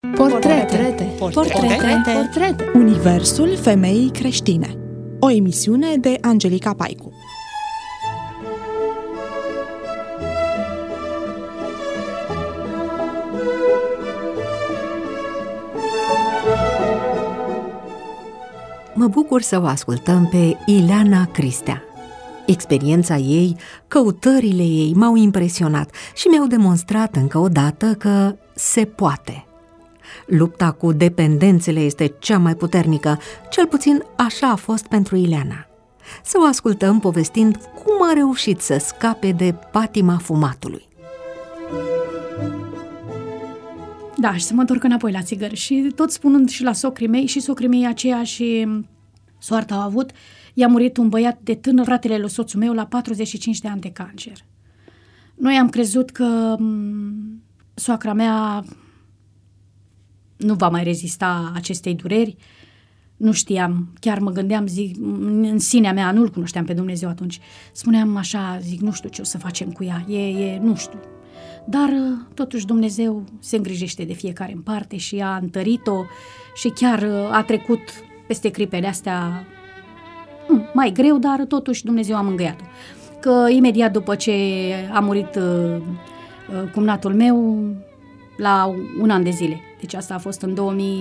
Portrete. Universul femeii creștine. O emisiune de Angelica Paicu. Mă bucur să o ascultăm pe Ileana Cristea. Experiența ei, căutările ei m-au impresionat și mi-au demonstrat încă o dată că se poate. Lupta cu dependențele este cea mai puternică, cel puțin așa a fost pentru Ileana. Să o ascultăm povestind cum a reușit să scape de patima fumatului. Da, și să mă întorc înapoi la țigări și tot spunând și la socrii mei, și socrii mei aceeași soartă au avut. I-a murit un băiat de tânăr, fratele lui soțul meu, la 45 de ani de cancer. Noi am crezut că soacra mea nu va mai rezista acestei dureri. Nu știam, chiar mă gândeam, zic, în sinea mea, nu-L cunoșteam pe Dumnezeu atunci. Spuneam așa, zic, nu știu ce o să facem cu ea, nu știu. Dar totuși Dumnezeu se îngrijește de fiecare în parte și a întărit-o și chiar a trecut peste clipele astea mai greu, dar totuși Dumnezeu a mângâiat-o. Că imediat după ce a murit cumnatul meu, la un an de zile, deci asta a fost în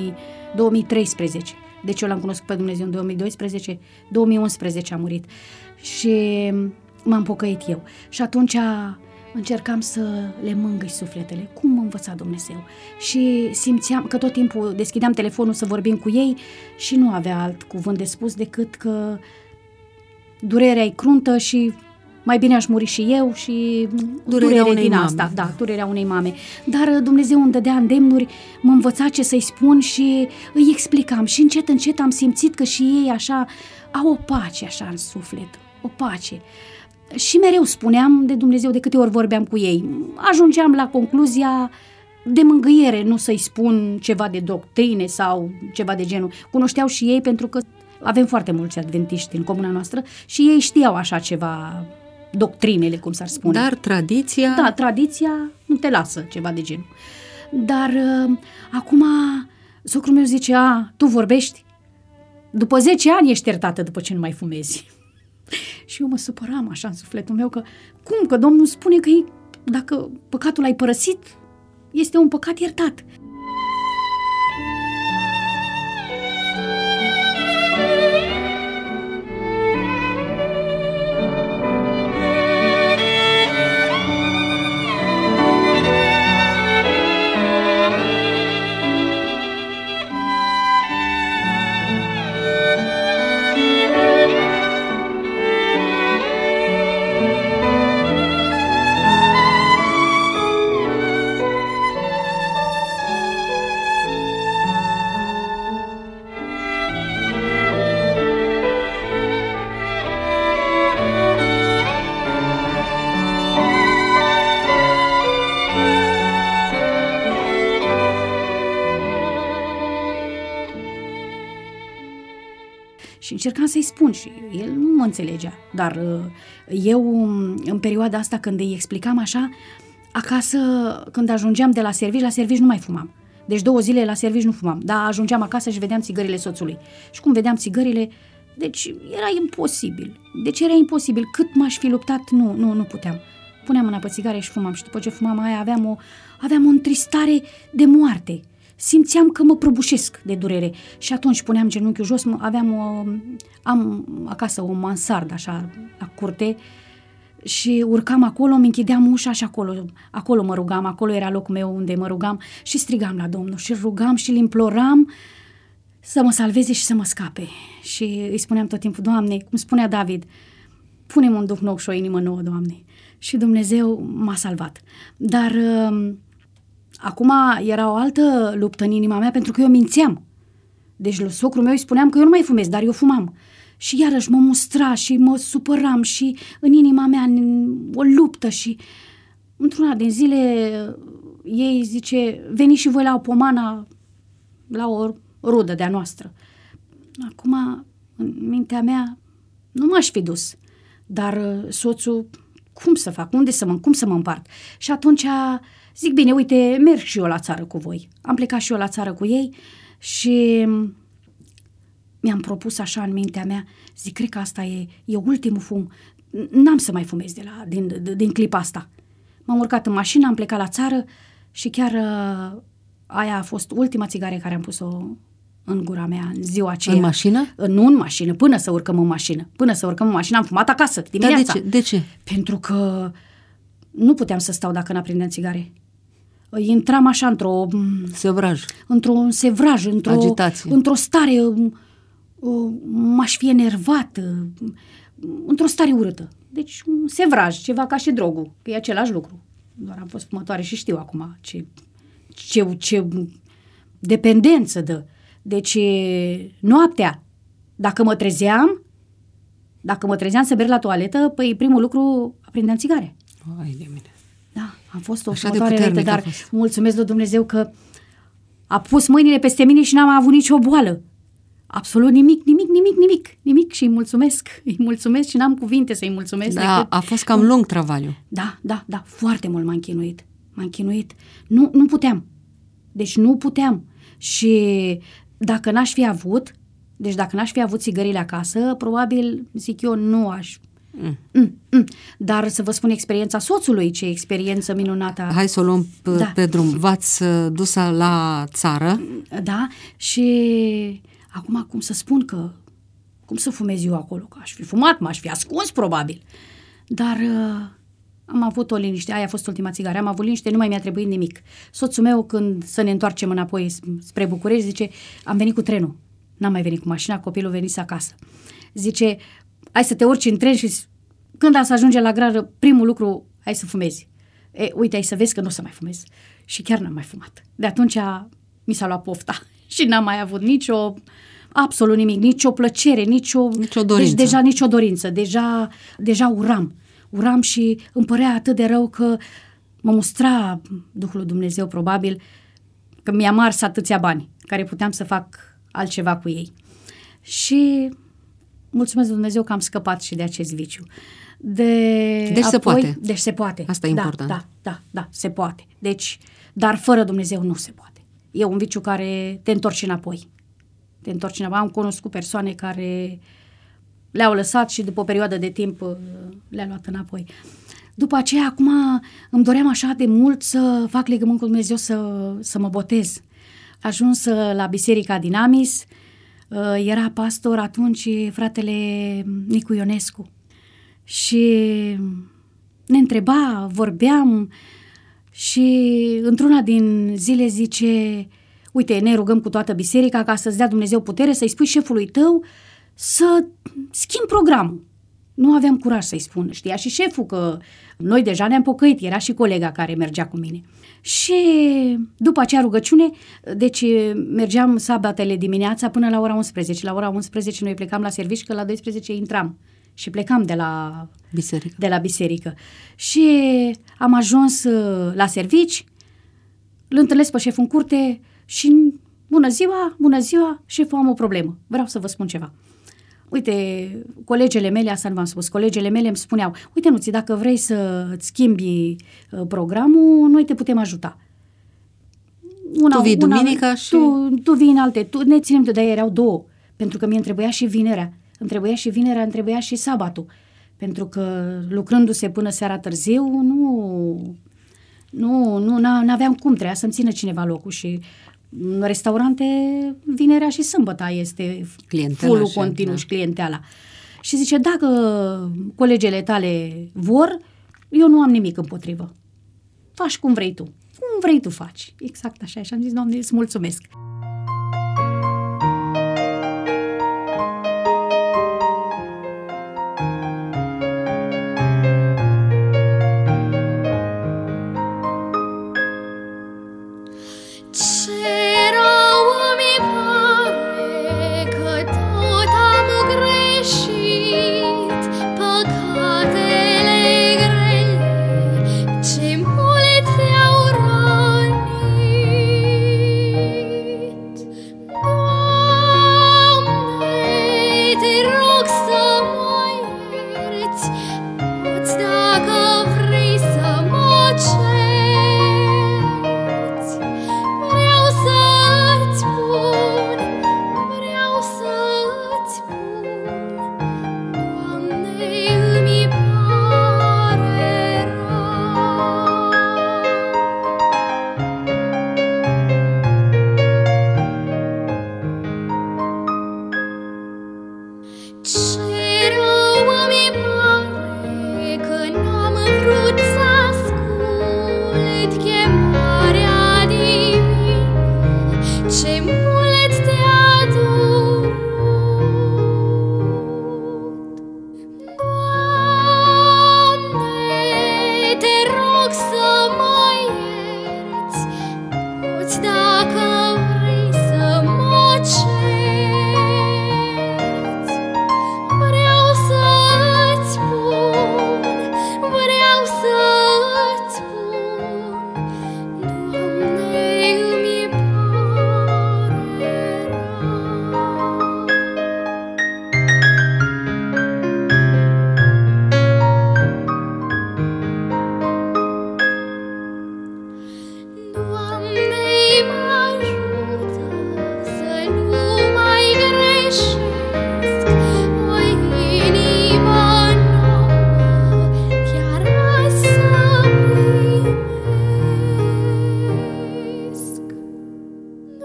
2013, deci eu l-am cunoscut pe Dumnezeu în 2012, 2011 a murit și m-am pocăit eu. Și atunci încercam să le mângâi sufletele, cum m-a învățat Dumnezeu. Și simțeam că tot timpul deschideam telefonul să vorbim cu ei și nu avea alt cuvânt de spus decât că durerea e cruntă și mai bine aș muri și eu și durerea din mame. Asta, da, durerea unei mame. Dar Dumnezeu îmi dădea îndemnuri, mă învăța ce să-i spun și îi explicam. Și încet, încet am simțit că și ei așa au o pace așa în suflet, o pace. Și mereu spuneam de Dumnezeu, de câte ori vorbeam cu ei. Ajungeam la concluzia de mângâiere, nu să-i spun ceva de doctrine sau ceva de genul. Cunoșteau și ei pentru că avem foarte mulți adventiști în comuna noastră și ei știau așa ceva, doctrinele, cum s-ar spune. Dar tradiția... Da, tradiția nu te lasă, ceva de genul. Dar acum socrul meu zice, tu vorbești? După 10 ani ești iertată după ce nu mai fumezi. Și eu mă supăram așa în sufletul meu că cum? Că Domnul spune că dacă păcatul l-ai părăsit, este un păcat iertat. Și încercam să-i spun și el nu mă înțelegea. Dar eu, în perioada asta, când îi explicam așa, acasă, când ajungeam de la serviciu nu mai fumam. Deci 2 zile la serviciu nu fumam, dar ajungeam acasă și vedeam țigările soțului. Și cum vedeam țigările, deci era imposibil. Cât m-aș fi luptat, nu puteam. Puneam mâna pe țigare și fumam și după ce fumam aia aveam o întristare de moarte. Simțeam că mă prăbușesc de durere și atunci puneam genunchiul jos, am acasă o mansardă așa la curte și urcam acolo, îmi închideam ușa și acolo mă rugam, acolo era locul meu unde mă rugam și strigam la Domnul și rugam și îl imploram să mă salveze și să mă scape. Și îi spuneam tot timpul, Doamne, cum spunea David, pune-mi un duh nou și o inimă nouă, Doamne. Și Dumnezeu m-a salvat. Dar acum era o altă luptă în inima mea pentru că eu mințeam. Deci lui socrul meu îi spuneam că eu nu mai fumez, dar eu fumam. Și iarăși mă mustra și mă supăram și în inima mea o luptă și într-una din zile ei zice, veniți și voi la o pomană, la o rudă de-a noastră. Acum, în mintea mea, nu m-aș fi dus, dar soțul, cum să fac, cum să mă împart? Și atunci Zic, bine, uite, merg și eu la țară cu voi. Am plecat și eu la țară cu ei și mi-am propus așa în mintea mea, zic, cred că asta e ultimul fum. N-am să mai fumez din clipa asta. M-am urcat în mașină, am plecat la țară și chiar aia a fost ultima țigară care am pus-o în gura mea în ziua aceea. În mașină? Nu în mașină, până să urcăm în mașină. Până să urcăm în mașină am fumat acasă, dimineața. Dar de ce? Pentru că nu puteam să stau dacă n-aprindeam țigare. Intram așa într-un sevraj, agitație. Într-o stare, m-aș fi enervat, într-o stare urâtă. Deci un sevraj, ceva ca și drogul, că e același lucru. Doar am fost fumătoare și știu acum ce dependență dă. Deci noaptea, dacă mă trezeam să merg la toaletă, păi primul lucru aprindeam țigare. Ai de mine. Da, am fost o așa fumătoare răită, dar mulțumesc lui Dumnezeu că a pus mâinile peste mine și n-am avut nicio boală. Absolut nimic și îi mulțumesc și n-am cuvinte să-i mulțumesc. Da, decât... a fost cam lung travaliu. Da, foarte mult m-am chinuit. Nu puteam. Deci nu puteam. Și dacă n-aș fi avut țigările acasă, probabil, zic eu, nu aș. Dar să vă spun experiența soțului, ce experiență minunată. Hai să o luăm pe drum. V-ați dus la țară? Da, și acum cum să fumez eu acolo? Că aș fi fumat, m-aș fi ascuns probabil. Dar am avut o liniște, aia a fost ultima țigară, am avut liniște, nu mai mi-a trebuit nimic. Soțul meu, când să ne întoarcem înapoi spre București, zice, am venit cu trenul, n-am mai venit cu mașina, copilul venise acasă. Zice, hai să te urci în tren și când am să ajunge la gară, primul lucru, hai să fumezi. Uite, ai să vezi că nu o să mai fumez. Și chiar n-am mai fumat. De atunci mi s-a luat pofta și n-am mai avut absolut nimic, nicio plăcere, nicio dorință. Deci deja nicio dorință, deja uram și îmi părea atât de rău că mă mustra Duhul lui Dumnezeu, probabil, că mi-a mars atâția bani, care puteam să fac altceva cu ei. Și mulțumesc lui Dumnezeu că am scăpat și de acest viciu. Deci se poate. Deci se poate. Asta e important. Da, se poate. Deci, dar fără Dumnezeu nu se poate. E un viciu care te întorci înapoi. Am cunoscut persoane care le-au lăsat și după o perioadă de timp le-a luat înapoi. După aceea, acum îmi doream așa de mult să fac legământ cu Dumnezeu, să mă botez. Ajuns la biserica din Amis, era pastor atunci fratele Nicu Ionescu și ne întreba, vorbeam și într-una din zile zice, uite, ne rugăm cu toată biserica ca să-ți dea Dumnezeu putere să-i spui șefului tău să schimb programul. Nu aveam curaj să-i spun, știa și șeful că noi deja ne-am pocăit, era și colega care mergea cu mine. Și după acea rugăciune, deci mergeam sabatele dimineața până la ora 11. La ora 11 noi plecam la serviciu, că la 12 intram și plecam de la biserică. Și am ajuns la servici, îl întâlnesc pe șeful în curte și bună ziua, șeful, am o problemă, vreau să vă spun ceva. Uite, colegele mele, asta nu v-am spus, colegele mele îmi spuneau, uite, Nuții, dacă vrei să-ți schimbi programul, noi te putem ajuta. Tu vii duminica și... Tu vii în alte, ne ținem de aia, erau două, pentru că mie îmi trebuia și vinerea, îmi trebuia și sabatul, pentru că lucrându-se până seara târziu, n-aveam cum, trebuia să-mi țină cineva locul și în restaurante vinerea și sâmbăta este full-ul continuu și clienteala. Și zice, dacă colegele tale vor, eu nu am nimic împotrivă. Faci cum vrei tu. Cum vrei tu faci. Exact așa. Și am zis, Doamne, îți mulțumesc.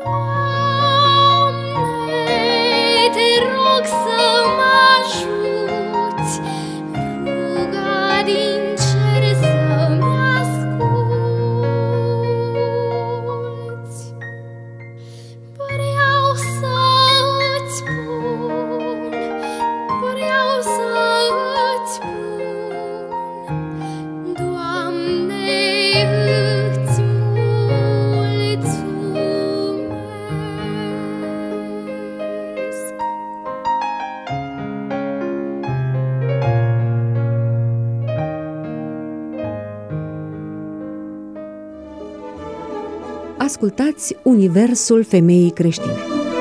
Ascultați Universul Femeii Creștine.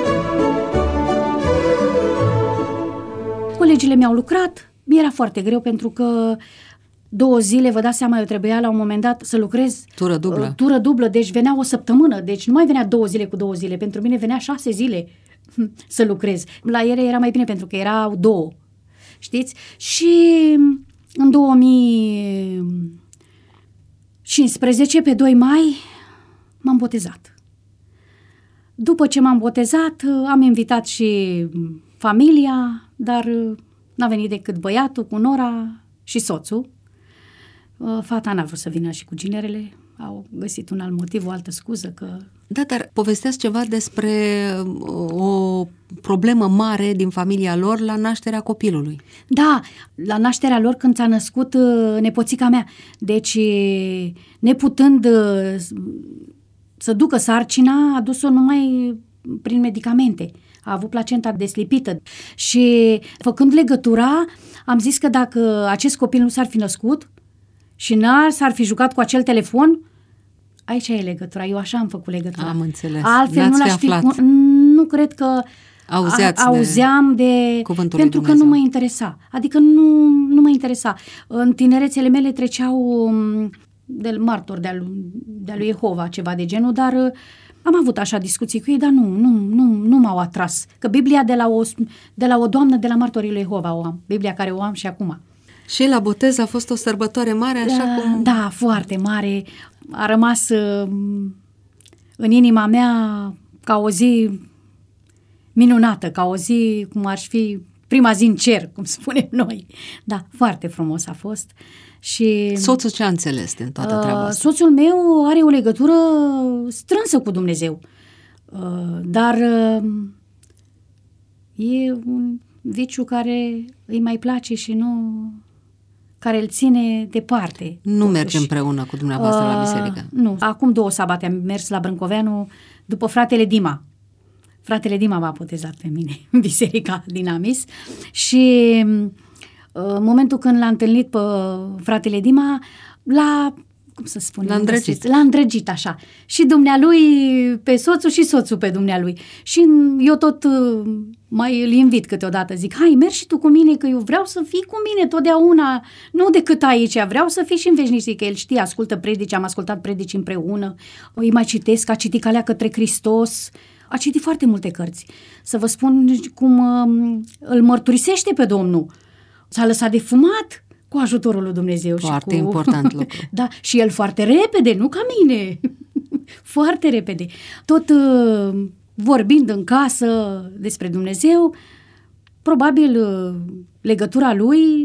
Colegile mi-au lucrat, mi-era foarte greu pentru că 2 zile, vă dați seama, eu trebuia la un moment dat să lucrez tură dublă, deci venea o săptămână, deci nu mai venea 2 zile cu 2 zile, pentru mine venea 6 zile să lucrez. La ele era mai bine pentru că erau 2, știți? Și în 2015, pe 2 mai, m-am botezat. După ce m-am botezat, am invitat și familia, dar n-a venit decât băiatul cu nora și soțul. Fata n-a vrut să vină și cu ginerele, au găsit un alt motiv, o altă scuză că... Da, dar povesteați ceva despre o problemă mare din familia lor la nașterea copilului. Da, la nașterea lor când s-a născut nepoțica mea. Deci, neputând să ducă sarcina, a dus-o numai prin medicamente. A avut placenta deslipită și făcând legătura, am zis că dacă acest copil nu s-ar fi născut și s-ar fi jucat cu acel telefon, aici e legătura. Eu așa am făcut legătura. Am înțeles. Altfel nu l-aș fi... Nu cred că auzeam de cuvântul pentru lui că Dumnezeu. nu mă interesa. Adică nu mă interesa. În tinerețele mele treceau de martori de-a lui Jehova, ceva de genul, dar am avut așa discuții cu ei, dar nu m-au atras. Că Biblia de la o doamnă de la martorii lui Jehova o am. Biblia care o am și acum. Și la botez a fost o sărbătoare mare, așa cum... Da, foarte mare. A rămas în inima mea ca o zi minunată, ca o zi cum ar fi prima zi în cer, cum spunem noi. Da, foarte frumos a fost. Și Soțul ce a înțeles din toată treaba asta? Soțul meu are o legătură strânsă cu Dumnezeu, dar e un viciu care îi mai place și nu... care îl ține departe. Nu merge împreună cu dumneavoastră la biserică? Nu. Acum 2 sabate am mers la Brâncoveanu după fratele Dima. Fratele Dima m-a botezat pe mine în biserica din Amis și în momentul când l-a întâlnit pe fratele Dima, cum să spun? L-a îndrăgit așa. Și dumnealui pe soțul și soțul pe dumnealui. Și eu tot mai îl invit câteodată. Zic, hai, mergi și tu cu mine, că eu vreau să fii cu mine totdeauna. Nu decât aici, vreau să fii și în veșnicie. Că el știe, ascultă predici, am ascultat predici împreună. Îi mai citesc, a citit Calea către Hristos. A citit foarte multe cărți. Să vă spun cum îl mărturisește pe Domnul. S-a lăsat de fumat cu ajutorul lui Dumnezeu. Foarte important lucru. Da, și el foarte repede, nu ca mine. Foarte repede. Tot vorbind în casă despre Dumnezeu, probabil legătura lui,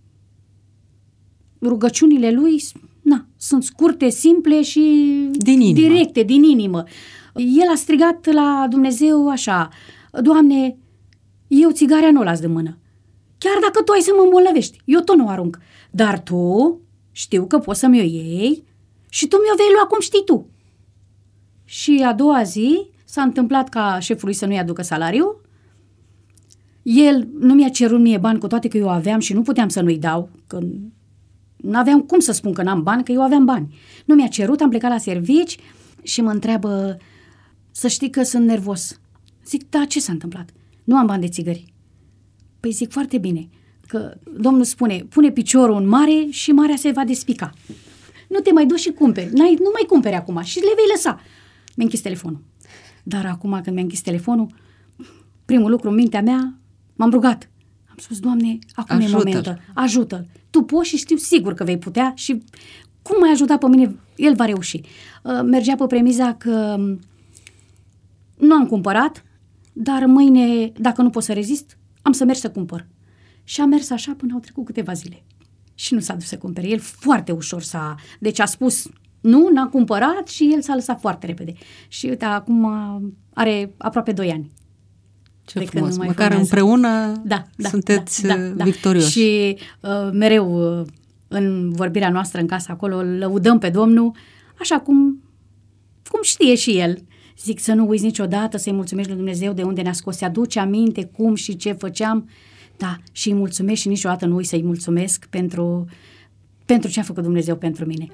rugăciunile lui, sunt scurte, simple și directe, din inimă. El a strigat la Dumnezeu așa, Doamne, eu țigarea nu o las de mână. Chiar dacă tu ai să mă îmbolnăvești, eu tot nu o arunc. Dar tu știu că poți să-mi o iei și tu mi-o vei lua cum știi tu. Și a doua zi s-a întâmplat ca șefului să nu-i aducă salariul. El nu mi-a cerut mie bani, cu toate că eu aveam și nu puteam să nu-i dau, că nu aveam cum să spun că n-am bani, că eu aveam bani. Nu mi-a cerut, am plecat la servici și mă întreabă, să știi că sunt nervos. Zic, da, ce s-a întâmplat? Nu am bani de țigări. Păi zic, foarte bine, că Domnul spune, pune piciorul în mare și marea se va despica. Nu te mai duci și cumperi, nu mai cumperi acum și le vei lăsa. Mi-a închis telefonul. Dar acum când mi-a închis telefonul, primul lucru în mintea mea, m-am rugat. Am spus, Doamne, acum e momentul, ajută-l. Tu poți și știu sigur că vei putea și cum m-ai ajutat pe mine, el va reuși. Mergea pe premiza că nu am cumpărat, dar mâine, dacă nu pot să rezist, am să merg să cumpăr. Și am mers așa până au trecut câteva zile. Și nu s-a dus să cumpere. El foarte ușor Deci a spus, nu, n-a cumpărat și el s-a lăsat foarte repede. Și uite, acum are aproape 2 ani. Ce frumos, măcar împreună sunteți victorioși. Și mereu în vorbirea noastră în casă acolo lăudăm pe Domnul, așa cum știe și el. Zic să nu uiți niciodată să-i mulțumești lui Dumnezeu de unde ne-a scos, se aduce aminte cum și ce făceam. Da, și îi mulțumesc și niciodată nu uit să-i mulțumesc pentru ce a făcut Dumnezeu pentru mine.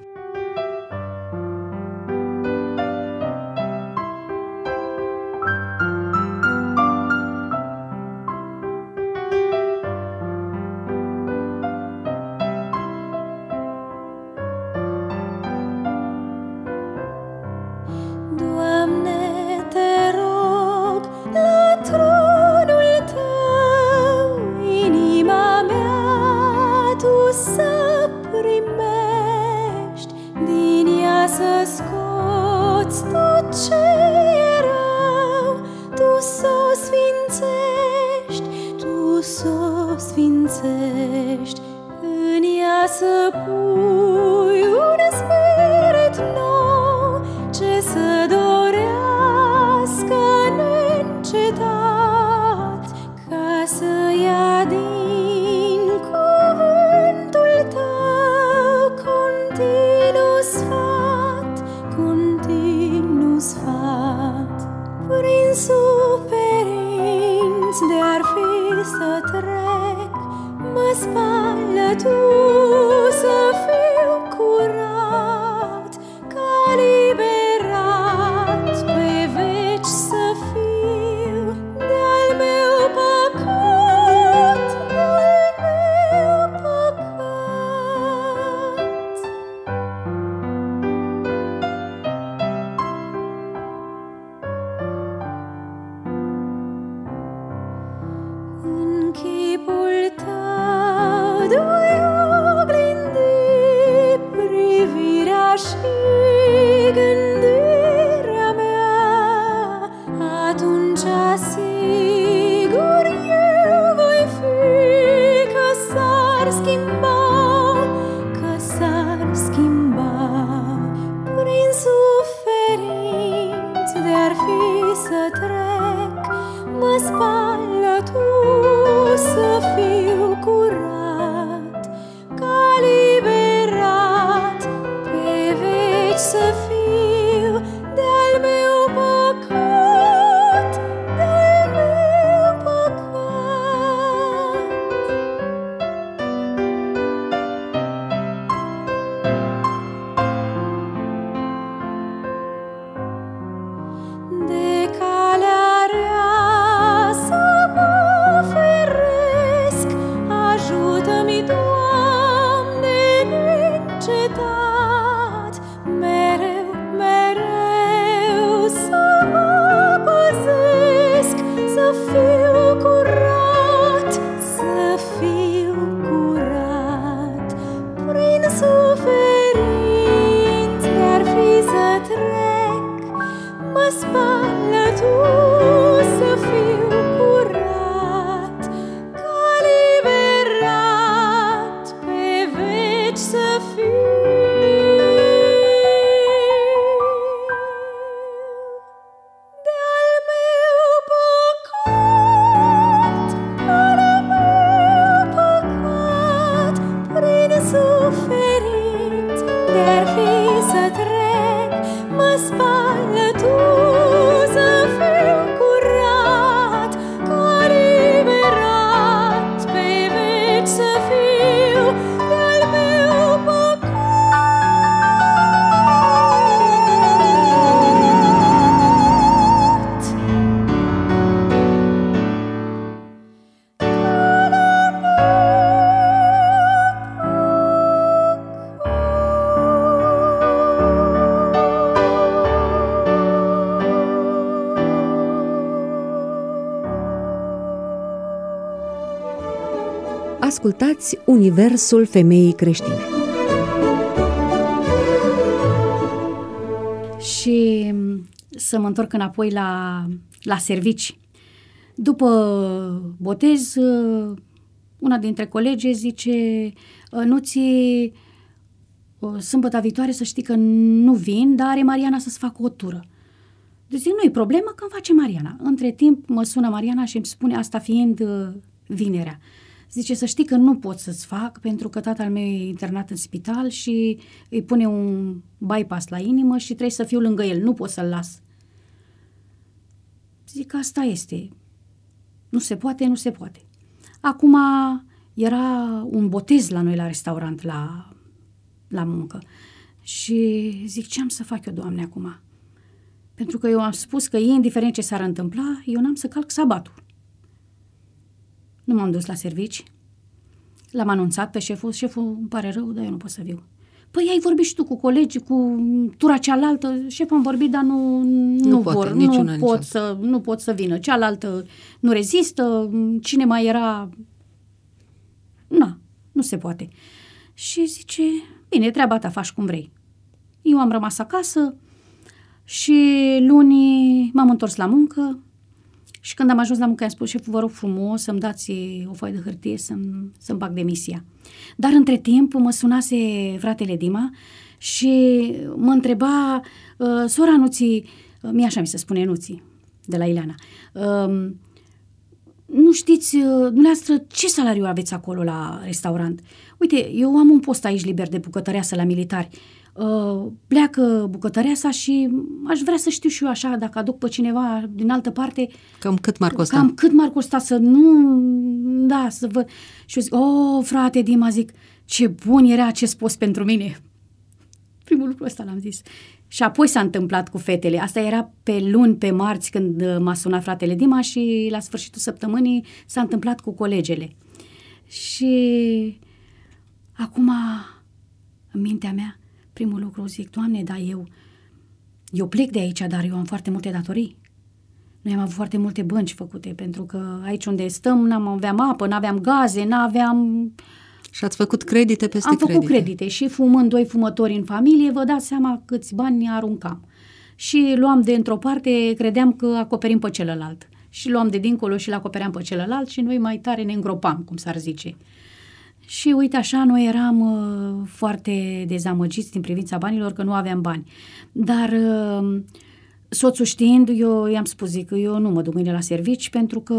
Ascultați Universul Femeii Creștine. Și să mă întorc înapoi la servici. După botez, una dintre colege zice: Nuții, sâmbătă viitoare să știi că nu vin, dar are Mariana să-ți facă o tură. Deci zic, nu-i problemă, că îmi face Mariana. Între timp mă sună Mariana și îmi spune, asta fiind vinerea, zice, să știi că nu pot să-ți fac pentru că tatăl meu e internat în spital și îi pune un bypass la inimă și trebuie să fiu lângă el, nu pot să-l las. Zic, asta este. Nu se poate, nu se poate. Acum era un botez la noi la restaurant, la muncă. Și zic, ce am să fac eu, Doamne, acum? Pentru că eu am spus că, indiferent ce s-ar întâmpla, eu n-am să calc sabatul. Nu m-am dus la servici. L-am anunțat pe șeful. Șeful, îmi pare rău, dar eu nu pot să viu. Păi ai vorbit și tu cu colegii, cu tura cealaltă. Șeful, am vorbit, dar nu pot să vină. Cealaltă nu rezistă. Cine mai era... Nu se poate. Și zice, bine, treaba ta, faci cum vrei. Eu am rămas acasă și luni m-am întors la muncă și când am ajuns la muncă am spus, șeful, vă rog frumos să-mi dați o foaie de hârtie să-mi bag demisia. Dar între timp mă sunase fratele Dima și mă întreba, sora Nuții, mie așa mi se spune Nuții, de la Ileana, nu știți, dumneavoastră, ce salariu aveți acolo la restaurant? Uite, eu am un post aici liber de bucătăreasă la militari. Pleacă bucătăreasa și aș vrea să știu și eu așa, dacă aduc pe cineva din altă parte... Cam cât m-ar costa? Cam cât m-ar costa să nu... Da, să văd. Și eu zic, frate Dima, zic, ce bun era acest post pentru mine. Primul lucru ăsta l-am zis. Și apoi s-a întâmplat cu fetele. Asta era pe luni, pe marți, când m-a sunat fratele Dima și la sfârșitul săptămânii s-a întâmplat cu colegele. Și acum, în mintea mea, primul lucru zic, Doamne, dar eu plec de aici, dar eu am foarte multe datorii. Noi am avut foarte multe bănci făcute, pentru că aici unde stăm n-aveam apă, n-aveam gaze, n-aveam... Și ați făcut credite peste credite. Am făcut credite și fumând 2 fumători în familie, vă dați seama câți bani aruncam. Și luam de într-o parte, credeam că acoperim pe celălalt. Și luam de dincolo și l-acopeream pe celălalt și noi mai tare ne îngropam, cum s-ar zice. Și uite așa, noi eram foarte dezamăgiți din privința banilor, că nu aveam bani. Dar soțul știind, eu i-am spus, zic, eu nu mă duc mâine la servici pentru că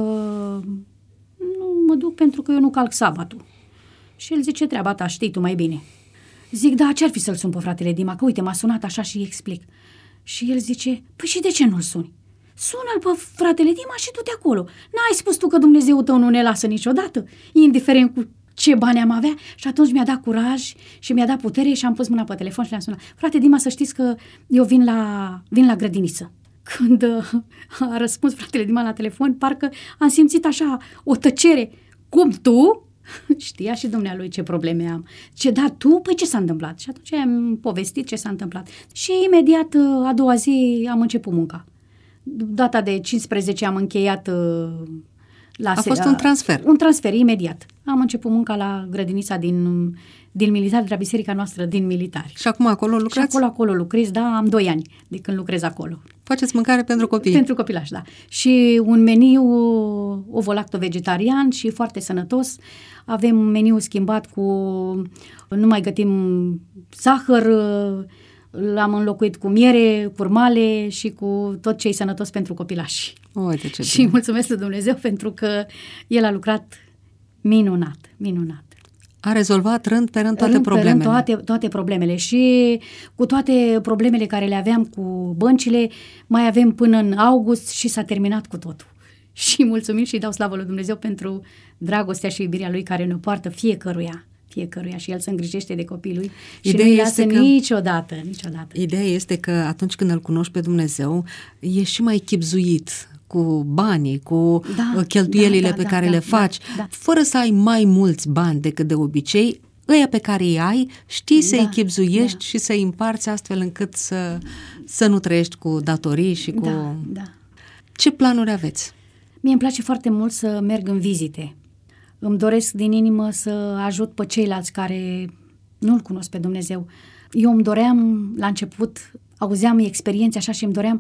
eu nu calc sabatul. Și el zice, treaba ta, știi tu mai bine. Zic, da, ce-ar fi să-l sun pe fratele Dima? Că uite, m-a sunat așa și îi explic. Și el zice, păi și de ce nu-l suni? Sună-l pe fratele Dima și du-te acolo. N-ai spus tu că Dumnezeu tău nu ne lasă niciodată, indiferent cu ce bani am avea? Și atunci mi-a dat curaj și mi-a dat putere și am pus mâna pe telefon și le-am sunat. Frate Dima, să știți că eu vin la grădiniță. Când a răspuns fratele Dima la telefon, parcă am simțit așa o tăcere. Cum tu? Știa și dumnealui ce probleme am. Ce, da, tu? Păi ce s-a întâmplat? Și atunci am povestit ce s-a întâmplat. Și imediat, a doua zi, am început munca. Data de 15 am încheiat... A fost un transfer. Un transfer, imediat. Am început munca la grădinița din militari, de la biserica noastră din militari. Și acum acolo lucrați? Și acolo lucrez, da, am 2 ani de când lucrez acolo. Faceți mâncare pentru copii? Pentru copilași, da. Și un meniu ovo-lacto-vegetarian și foarte sănătos. Avem meniu schimbat cu... Nu mai gătim zahăr, l-am înlocuit cu miere, curmale și cu tot ce e sănătos pentru copilași. Uite ce și mulțumesc lui Dumnezeu pentru că el a lucrat minunat. A rezolvat rând pe rând toate problemele. Toate problemele și cu toate problemele care le aveam cu băncile, mai avem până în august și s-a terminat cu totul. Și mulțumim și dau slavă lui Dumnezeu pentru dragostea și iubirea lui care ne poartă fiecăruia și el se îngrijește de copii lui și nu-i lasă niciodată. Ideea este că atunci când îl cunoști pe Dumnezeu, e și mai chibzuit cu banii, cu cheltuielile pe care le faci, fără să ai mai mulți bani decât de obicei, ăia pe care îi ai, știi să-i chibzuiești și să-i împarți astfel încât să nu trăiești cu datorii și cu... Da. Ce planuri aveți? Mie îmi place foarte mult să merg în vizite. Îmi doresc din inimă să ajut pe ceilalți care nu-L cunosc pe Dumnezeu. Eu îmi doream, la început, auzeam experiențe așa și îmi doream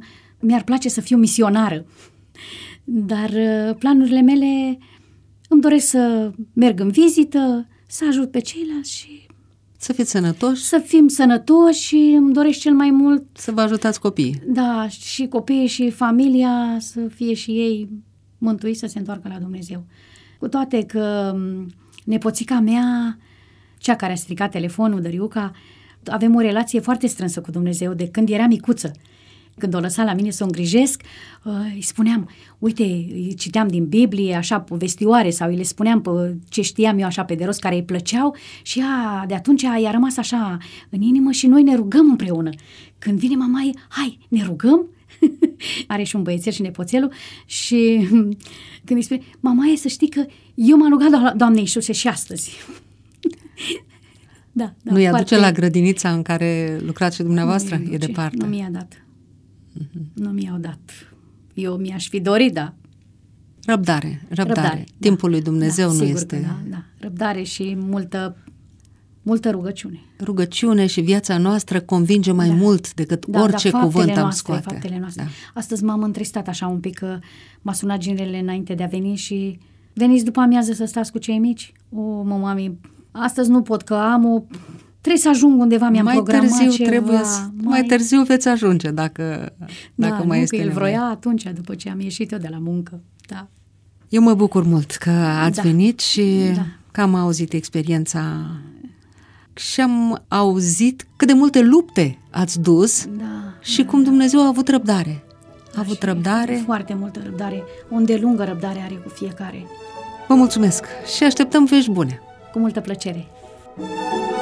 mi-ar place să fiu misionară, dar planurile mele îmi doresc să merg în vizită, să ajut pe ceilalți și să fiți sănătoși. Să fim sănătoși și îmi doresc cel mai mult să vă ajutați copiii. Da, și copiii și familia să fie și ei mântuiți, să se întoarcă la Dumnezeu. Cu toate că nepoțica mea, cea care a stricat telefonul, Dăriuca, avem o relație foarte strânsă cu Dumnezeu de când era micuță. Când o lăsa la mine să o îngrijesc, îi spuneam, uite, îi citeam din Biblie, așa, povestioare, sau îi le spuneam pe ce știam eu așa pe de rost, care îi plăceau și ea, de atunci i-a rămas așa în inimă și noi ne rugăm împreună. Când vine mamaie, hai, ne rugăm? Are și un băiețel și nepoțelul și când îi spune, mamaie, să știi că eu m-am rugat Doamne Iisuse și astăzi. Da, nu-i aduce la grădinița în care lucrați și dumneavoastră? E departe. Nu mi-a dat. Nu mi-au dat. Eu mi-aș fi dorit, da. Răbdare. Timpul lui Dumnezeu nu este... Da. Răbdare și multă rugăciune. Rugăciune și viața noastră convinge mai mult decât orice cuvânt am scoate. Faptele noastre. Da. Astăzi m-am întristat așa un pic că m-a sunat Ginele înainte de a veni și veniți după amiază să stați cu cei mici? Mami, astăzi nu pot că trebuie să ajung undeva, mi-am programat ceva. Mai târziu veți ajunge dacă mai este nevoie. El vroia atunci, după ce am ieșit eu de la muncă. Da. Eu mă bucur mult că ați venit și că am auzit experiența și am auzit cât de multe lupte ați dus și cum Dumnezeu a avut răbdare. A avut răbdare. Foarte multă răbdare. O îndelungă răbdare are cu fiecare. Vă mulțumesc și așteptăm vești bune. Cu multă plăcere.